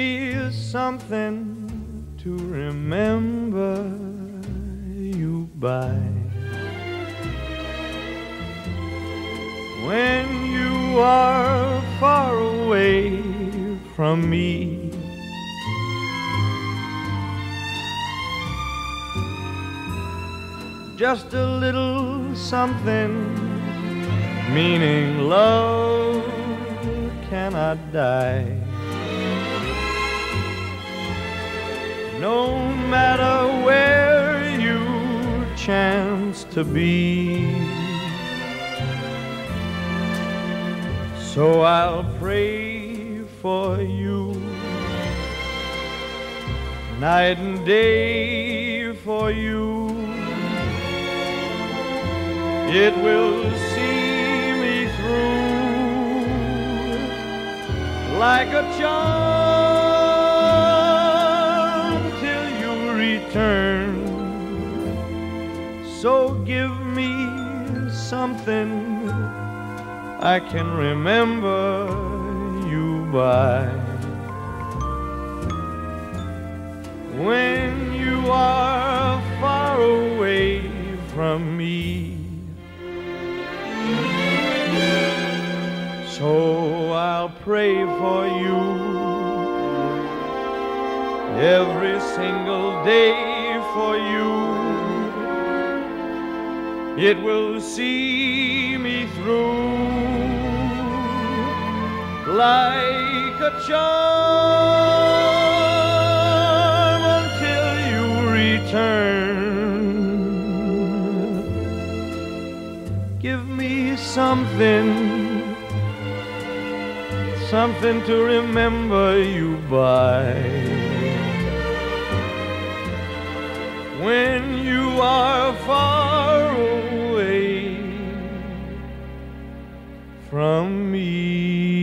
me something to remember you by. When you are far away from me, just a little something, meaning love cannot die. No matter where you chance to be, so I'll pray for you night and day for you. It will see me through like a charm till you return. So give me something I can remember you by. When you are far away from me, so I'll pray for you every single day for you. It will see me through like a charm until you return. Give me something to remember you by. When you are far away from me.